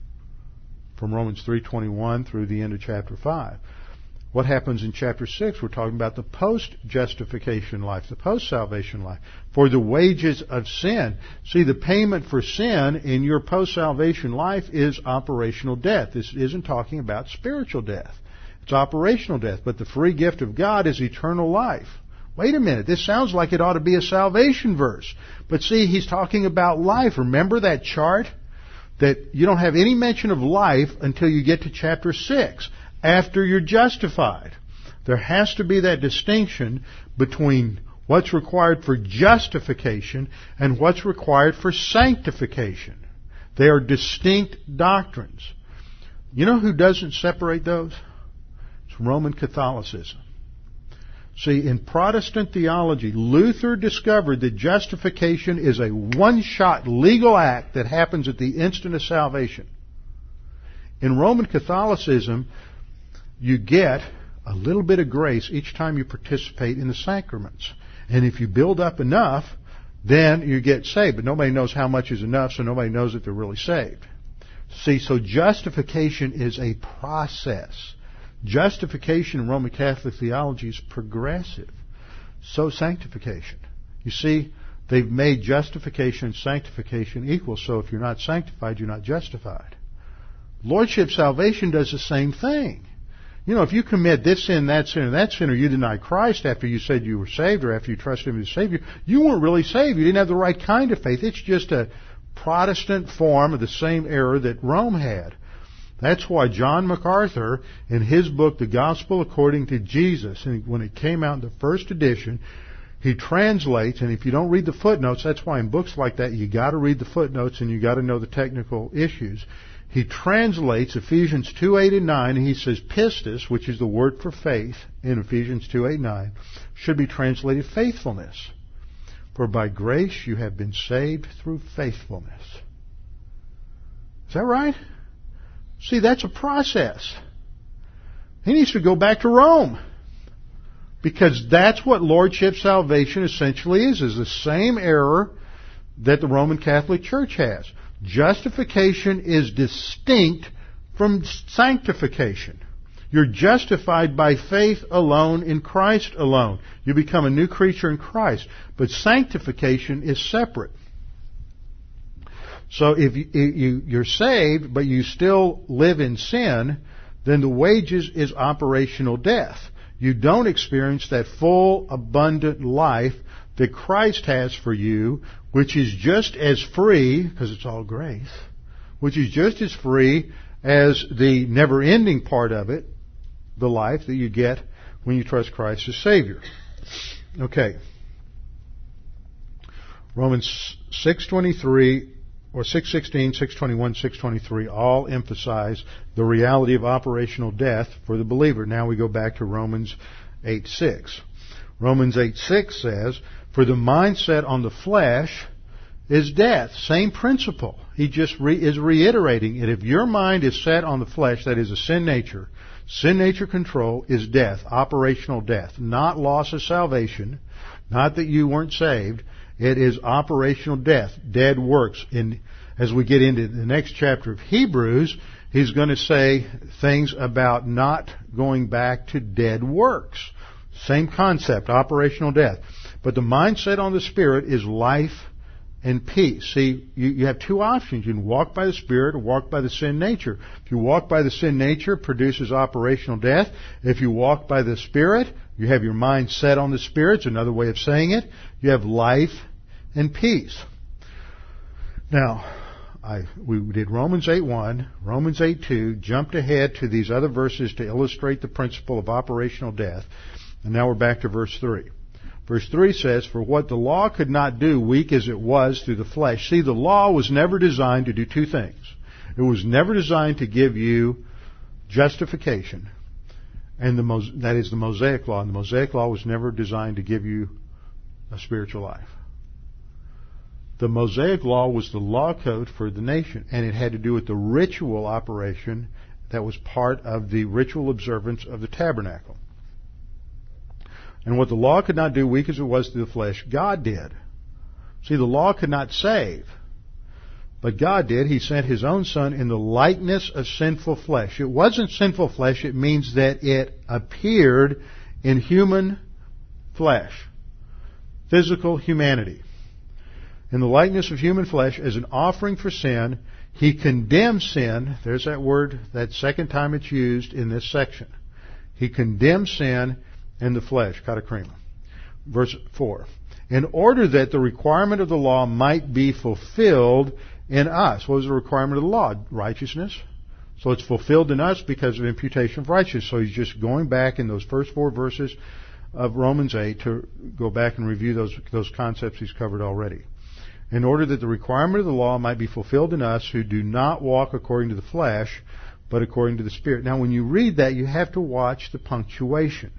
From Romans three twenty-one through the end of chapter five. What happens in chapter six? We're talking about the post-justification life, the post-salvation life. For the wages of sin. See, the payment for sin in your post-salvation life is operational death. This isn't talking about spiritual death. It's operational death. But the free gift of God is eternal life. Wait a minute, this sounds like it ought to be a salvation verse. But see, he's talking about life. Remember that chart? That you don't have any mention of life until you get to chapter six. After you're justified. There has to be that distinction between what's required for justification and what's required for sanctification. They are distinct doctrines. You know who doesn't separate those? It's Roman Catholicism. See, in Protestant theology, Luther discovered that justification is a one-shot legal act that happens at the instant of salvation. In Roman Catholicism, you get a little bit of grace each time you participate in the sacraments. And if you build up enough, then you get saved. But nobody knows how much is enough, so nobody knows that they're really saved. See, so justification is a process. Justification in Roman Catholic theology is progressive. So sanctification. You see, they've made justification and sanctification equal, so if you're not sanctified, you're not justified. Lordship salvation does the same thing. You know, if you commit this sin, that sin, and that sin, or you deny Christ after you said you were saved, or after you trusted Him as Savior, you weren't really saved. You didn't have the right kind of faith. It's just a Protestant form of the same error that Rome had. That's why John MacArthur, in his book, The Gospel According to Jesus, and when it came out in the first edition, he translates, and if you don't read the footnotes, that's why in books like that you got to read the footnotes and you got to know the technical issues. He translates Ephesians two, eight, and nine, and he says pistis, which is the word for faith in Ephesians two, eight, nine, should be translated faithfulness. For by grace you have been saved through faithfulness. Is that right? See, that's a process. He needs to go back to Rome. Because that's what Lordship salvation essentially is, is the same error that the Roman Catholic Church has. Justification is distinct from sanctification. You're justified by faith alone in Christ alone. You become a new creature in Christ. But sanctification is separate. So if you, you, you're saved, but you still live in sin, then the wages is operational death. You don't experience that full, abundant life that Christ has for you, which is just as free, because it's all grace, which is just as free as the never-ending part of it, the life that you get when you trust Christ as Savior. Okay. Romans six twenty-three, or six sixteen, six twenty-one, six twenty-three all emphasize the reality of operational death for the believer. Now we go back to Romans eight six. Romans eight six says, "For the mindset on the flesh is death." Same principle. He just re- is reiterating it. If your mind is set on the flesh, that is a sin nature, sin nature control is death, operational death, not loss of salvation, not that you weren't saved. It is operational death, dead works. In, as we get into the next chapter of Hebrews, he's going to say things about not going back to dead works. Same concept, operational death. But the mindset on the Spirit is life and peace. See, you, you have two options. You can walk by the Spirit or walk by the sin nature. If you walk by the sin nature, it produces operational death. If you walk by the Spirit, you have your mind set on the Spirit. It's another way of saying it. You have life and peace. Now, I, we did Romans eight one, Romans eight two, jumped ahead to these other verses to illustrate the principle of operational death. And now we're back to verse three. Verse three says, "For what the law could not do, weak as it was through the flesh." See, the law was never designed to do two things. It was never designed to give you justification, and the that is the Mosaic law. And the Mosaic law was never designed to give you a spiritual life. The Mosaic law was the law code for the nation, and it had to do with the ritual operation that was part of the ritual observance of the tabernacle. And what the law could not do, weak as it was through the flesh, God did. See, the law could not save, but God did. He sent His own Son in the likeness of sinful flesh. It wasn't sinful flesh. It means that it appeared in human flesh, physical humanity. In the likeness of human flesh as an offering for sin, He condemned sin. There's that word, that second time it's used in this section. He condemned sin in the flesh, katakrima. Verse four. In order that the requirement of the law might be fulfilled in us. What was the requirement of the law? Righteousness. So it's fulfilled in us because of imputation of righteousness. So he's just going back in those first four verses of Romans eight to go back and review those, those concepts he's covered already. In order that the requirement of the law might be fulfilled in us who do not walk according to the flesh, but according to the Spirit. Now when you read that, you have to watch the punctuation.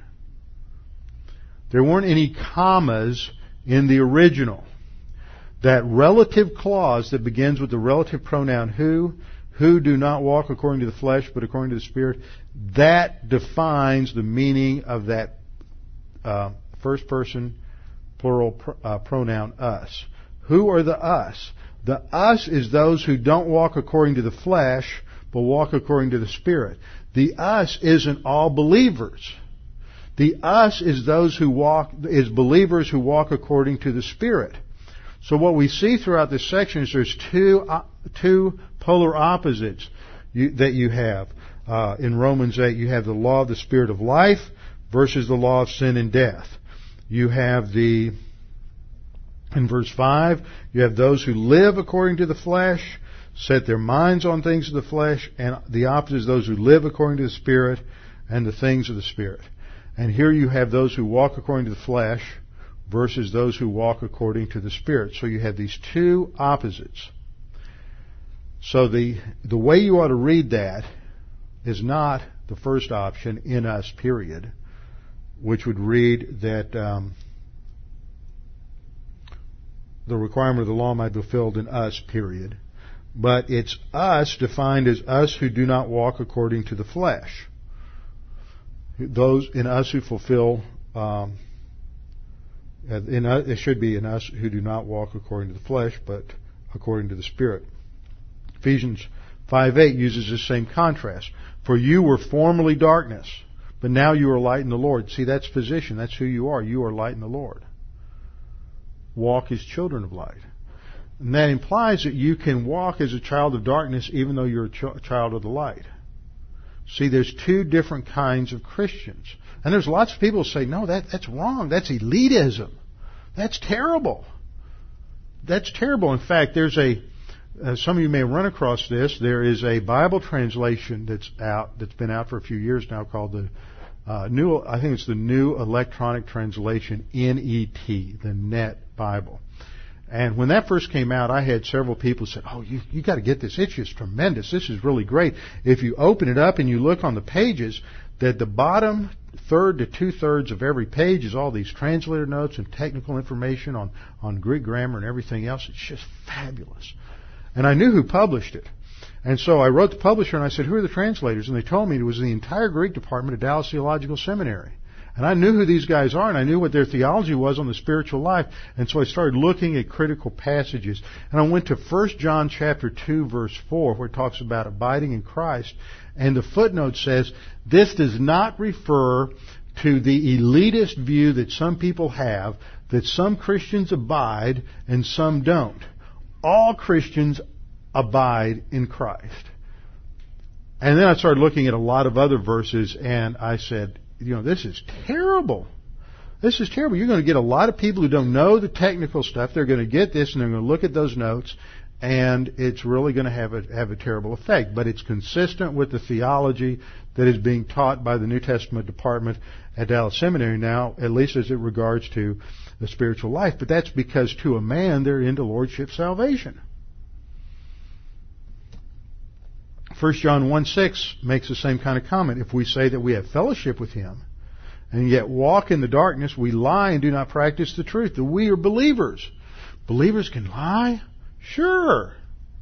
There weren't any commas in the original. That relative clause that begins with the relative pronoun who, who do not walk according to the flesh but according to the Spirit, that defines the meaning of that uh, first person plural pr- uh, pronoun us. Who are the us? The us is those who don't walk according to the flesh but walk according to the Spirit. The us isn't all believers. The us is those who walk, is believers who walk according to the Spirit. So what we see throughout this section is there's two uh, two polar opposites you, that you have. Uh, in Romans eight, you have the law of the Spirit of life versus the law of sin and death. You have the, in verse five, you have those who live according to the flesh, set their minds on things of the flesh, and the opposite is those who live according to the Spirit and the things of the Spirit. And here you have those who walk according to the flesh versus those who walk according to the Spirit. So you have these two opposites. So the the way you ought to read that is not the first option, in us, period, which would read that um, the requirement of the law might be fulfilled in us, period. But it's us defined as us who do not walk according to the flesh. Those in us who fulfill, um, in us, it should be in us who do not walk according to the flesh, but according to the Spirit. Ephesians five eight uses this same contrast. For you were formerly darkness, but now you are light in the Lord. See, that's position. That's who you are. You are light in the Lord. Walk as children of light. And that implies that you can walk as a child of darkness even though you're a ch- child of the light. See, there's two different kinds of Christians. And there's lots of people who say, no, that, that's wrong. That's elitism. That's terrible. That's terrible. In fact, there's a, uh, some of you may have run across this, there is a Bible translation that's out, that's been out for a few years now called the uh, New, I think it's the New Electronic Translation, N E T, the N E T Bible. And when that first came out, I had several people say, oh, you, you got to get this. It's just tremendous. This is really great. If you open it up and you look on the pages, that the bottom third to two-thirds of every page is all these translator notes and technical information on, on Greek grammar and everything else. It's just fabulous. And I knew who published it. And so I wrote the publisher and I said, who are the translators? And they told me it was the entire Greek department at Dallas Theological Seminary. And I knew who these guys are, and I knew what their theology was on the spiritual life. And so I started looking at critical passages. And I went to First John chapter two, verse four, where it talks about abiding in Christ. And the footnote says, this does not refer to the elitist view that some people have, that some Christians abide and some don't. All Christians abide in Christ. And then I started looking at a lot of other verses, and I said, you know, this is terrible. This is terrible. You're going to get a lot of people who don't know the technical stuff. They're going to get this and they're going to look at those notes, and it's really going to have a have a terrible effect. But it's consistent with the theology that is being taught by the New Testament department at Dallas Seminary now, at least as it regards to the spiritual life. But that's because to a man they're into lordship salvation. First John one six makes the same kind of comment. If we say that we have fellowship with Him and yet walk in the darkness, we lie and do not practice the truth. That we are believers. Believers can lie? Sure.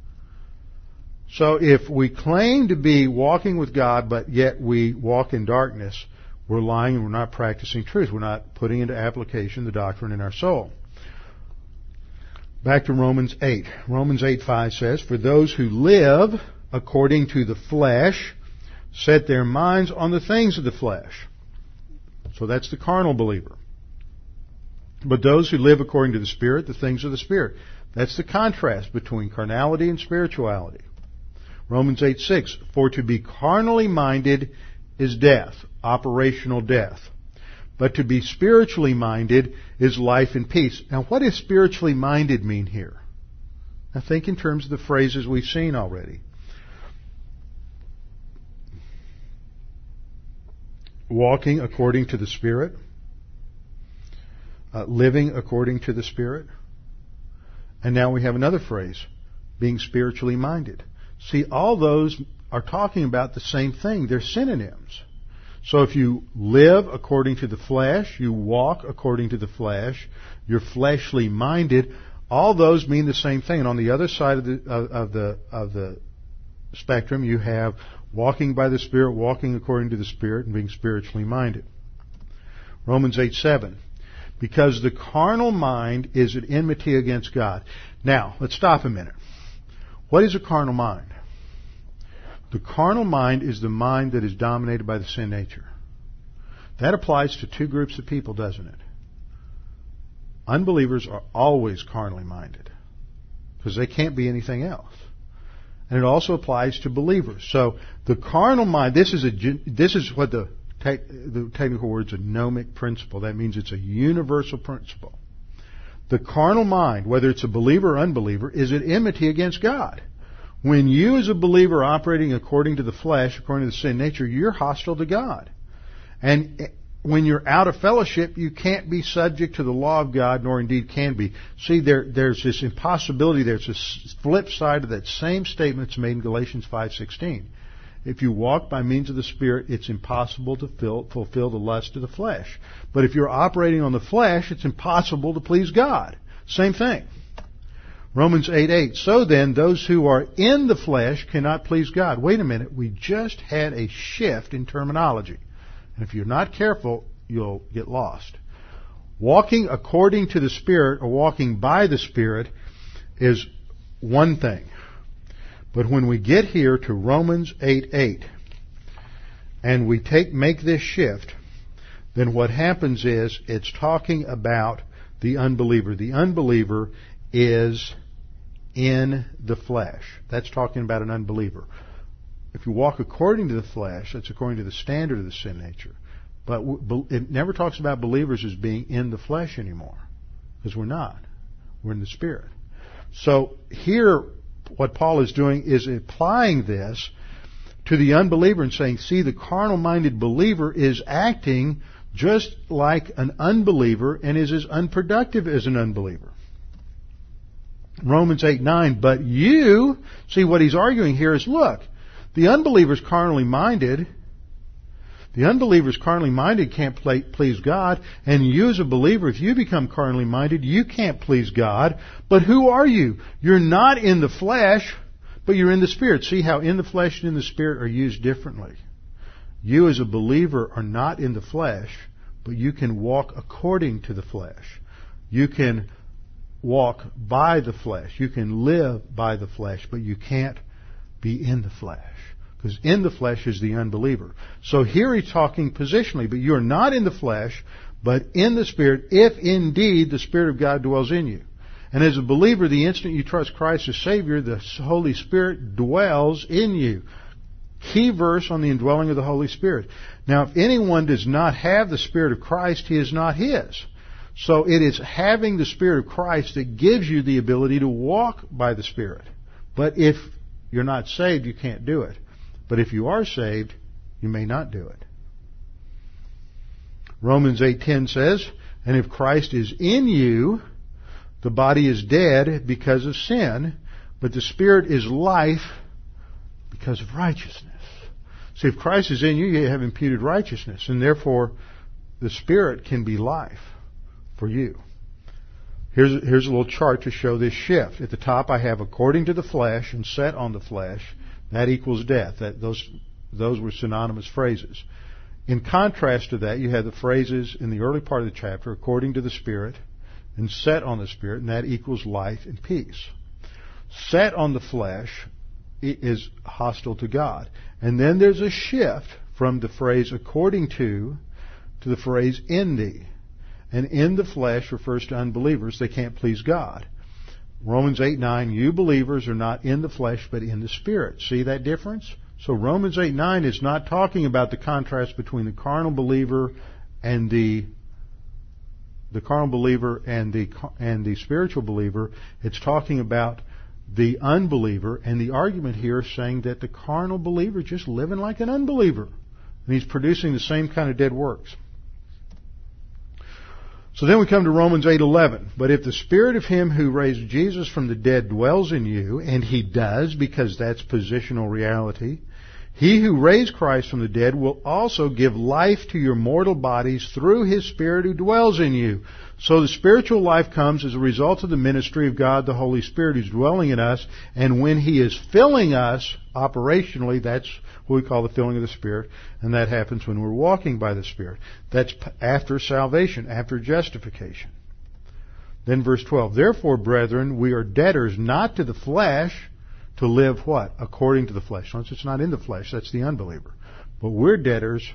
So if we claim to be walking with God, but yet we walk in darkness, we're lying and we're not practicing truth. We're not putting into application the doctrine in our soul. Back to Romans eight. Romans eight five says, for those who live according to the flesh, set their minds on the things of the flesh. So that's the carnal believer. But those who live according to the Spirit, the things of the Spirit. That's the contrast between carnality and spirituality. Romans eight six, for to be carnally minded is death, operational death. But to be spiritually minded is life and peace. Now what does spiritually minded mean here? Now think in terms of the phrases we've seen already. Walking according to the Spirit, uh, living according to the Spirit, and now we have another phrase, being spiritually minded. See, all those are talking about the same thing. They're synonyms. So if you live according to the flesh, you walk according to the flesh, you're fleshly minded, all those mean the same thing. And on the other side of the of, of the of the spectrum, you have walking by the Spirit, walking according to the Spirit, and being spiritually minded. Romans eight seven. Because the carnal mind is at enmity against God. Now, let's stop a minute. What is a carnal mind? The carnal mind is the mind that is dominated by the sin nature. That applies to two groups of people, doesn't it? Unbelievers are always carnally minded because they can't be anything else. And it also applies to believers. So the carnal mind, this is a this is what the te- the technical word's a gnomic principle. That means it's a universal principle. The carnal mind, whether it's a believer or unbeliever, is at enmity against God. When you as a believer are operating according to the flesh, according to the sin nature, you're hostile to God. And when you're out of fellowship, you can't be subject to the law of God, nor indeed can be. See, there, there's this impossibility. There's this flip side of that same statement that's made in Galatians five sixteen. If you walk by means of the Spirit, it's impossible to fill, fulfill the lust of the flesh. But if you're operating on the flesh, it's impossible to please God. Same thing. Romans eight eight. So then, those who are in the flesh cannot please God. Wait a minute. We just had a shift in terminology. And if you're not careful, you'll get lost. Walking according to the Spirit or walking by the Spirit is one thing. But when we get here to Romans eight eight and we take make this shift, then what happens is it's talking about the unbeliever. The unbeliever is in the flesh. That's talking about an unbeliever. if you walk according to the flesh, that's according to the standard of the sin nature. But it never talks about believers as being in the flesh anymore, because we're not. We're in the Spirit. So here, what Paul is doing is applying this to the unbeliever and saying, see, the carnal-minded believer is acting just like an unbeliever and is as unproductive as an unbeliever. Romans eight nine, but you, see what he's arguing here is, look, the unbeliever's carnally minded. The unbeliever's carnally minded can't please God, and you as a believer, if you become carnally minded, you can't please God. But who are you? You're not in the flesh, but you're in the Spirit. See how in the flesh and in the Spirit are used differently. You as a believer are not in the flesh, but you can walk according to the flesh. You can walk by the flesh. You can live by the flesh, but you can't be in the flesh. Because in the flesh is the unbeliever. So here he's talking positionally, but you're not in the flesh, but in the Spirit, if indeed the Spirit of God dwells in you. And as a believer, the instant you trust Christ as Savior, the Holy Spirit dwells in you. Key verse on the indwelling of the Holy Spirit. Now, if anyone does not have the Spirit of Christ, he is not his. So it is having the Spirit of Christ that gives you the ability to walk by the Spirit. But if you're not saved, you can't do it. But if you are saved, you may not do it. Romans eight ten says, and if Christ is in you, the body is dead because of sin, but the Spirit is life because of righteousness. See, if Christ is in you, you have imputed righteousness, and therefore the Spirit can be life for you. Here's, here's a little chart to show this shift. At the top I have according to the flesh and set on the flesh. That equals death. That, those, those were synonymous phrases. In contrast to that, you have the phrases in the early part of the chapter, according to the Spirit, and set on the Spirit, and that equals life and peace. Set on the flesh is hostile to God. And then there's a shift from the phrase according to, to the phrase in thee. And in the flesh refers to unbelievers. They can't please God. Romans eight nine, you believers are not in the flesh, but in the Spirit. See that difference? So Romans eight nine is not talking about the contrast between the carnal believer and the the carnal believer and the and the spiritual believer. It's talking about the unbeliever, and the argument here is saying that the carnal believer is just living like an unbeliever, and he's producing the same kind of dead works. So then we come to Romans eight eleven. But if the Spirit of Him who raised Jesus from the dead dwells in you, and He does, because that's positional reality, He who raised Christ from the dead will also give life to your mortal bodies through His Spirit who dwells in you. So the spiritual life comes as a result of the ministry of God, the Holy Spirit, who's dwelling in us. And when He is filling us operationally, that's what we call the filling of the Spirit. And that happens when we're walking by the Spirit. That's after salvation, after justification. Then verse twelve, therefore, brethren, we are debtors not to the flesh, to live what? According to the flesh. Once it's not in the flesh, that's the unbeliever. But we're debtors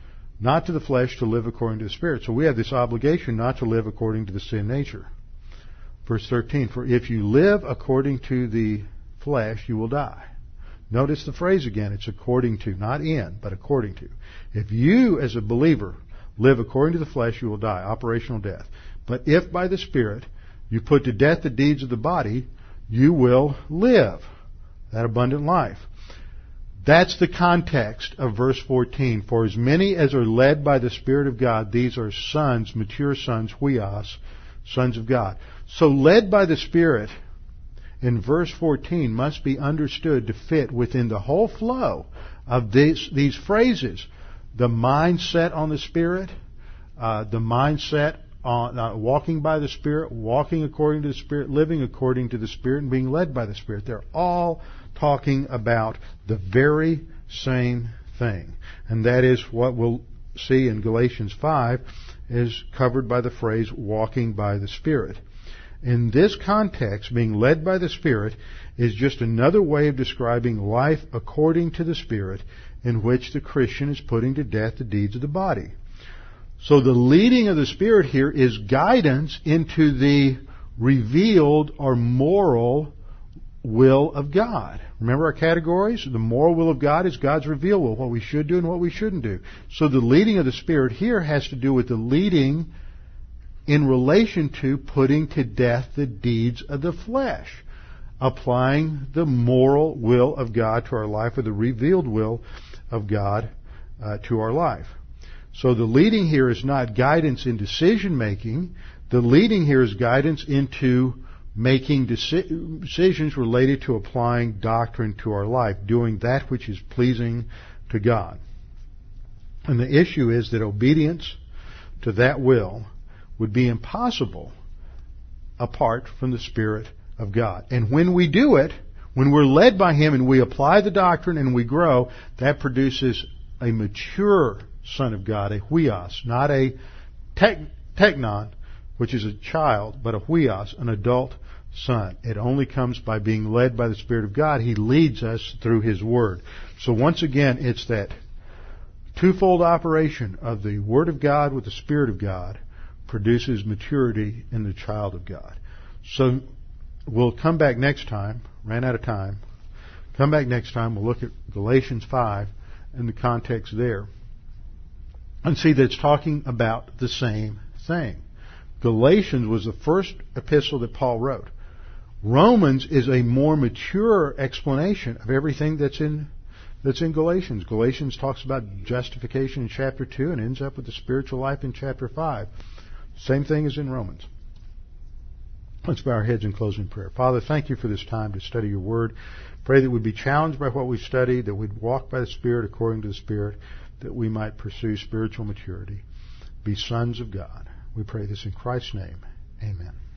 not to the flesh, to live according to the Spirit. So we have this obligation not to live according to the sin nature. Verse thirteen, for if you live according to the flesh, you will die. Notice the phrase again. It's according to, not in, but according to. If you, as a believer, live according to the flesh, you will die. Operational death. But if by the Spirit you put to death the deeds of the body, you will live. That abundant life. That's the context of verse fourteen. For as many as are led by the Spirit of God, these are sons, mature sons, huios, sons of God. So led by the Spirit in verse fourteen must be understood to fit within the whole flow of these, these phrases. The mindset on the Spirit, uh, the mindset on uh, walking by the Spirit, walking according to the Spirit, living according to the Spirit, and being led by the Spirit. They're all talking about the very same thing. And that is what we'll see in Galatians five is covered by the phrase walking by the Spirit. In this context, being led by the Spirit is just another way of describing life according to the Spirit, in which the Christian is putting to death the deeds of the body. So the leading of the Spirit here is guidance into the revealed or moral will of God. Remember our categories? The moral will of God is God's revealed will, what we should do and what we shouldn't do. So the leading of the Spirit here has to do with the leading in relation to putting to death the deeds of the flesh, applying the moral will of God to our life, or the revealed will of God uh, to our life. So the leading here is not guidance in decision making. The leading here is guidance into making deci- decisions related to applying doctrine to our life, doing that which is pleasing to God. And the issue is that obedience to that will would be impossible apart from the Spirit of God. And when we do it, when we're led by Him and we apply the doctrine and we grow, that produces a mature Son of God, a huios, not a tech, technon, which is a child, but a huios, an adult son. It only comes by being led by the Spirit of God. He leads us through His Word. So once again, it's that twofold operation of the Word of God with the Spirit of God produces maturity in the child of God. So we'll come back next time. Ran out of time. Come back next time. We'll look at Galatians five and the context there, and see that it's talking about the same thing. Galatians was the first epistle that Paul wrote. Romans is a more mature explanation of everything that's in that's in Galatians. Galatians talks about justification in chapter two and ends up with the spiritual life in chapter five. Same thing as in Romans. Let's bow our heads in closing prayer. Father, thank you for this time to study your word. Pray that we'd be challenged by what we study, that we'd walk by the Spirit according to the Spirit, that we might pursue spiritual maturity, be sons of God. We pray this in Christ's name. Amen.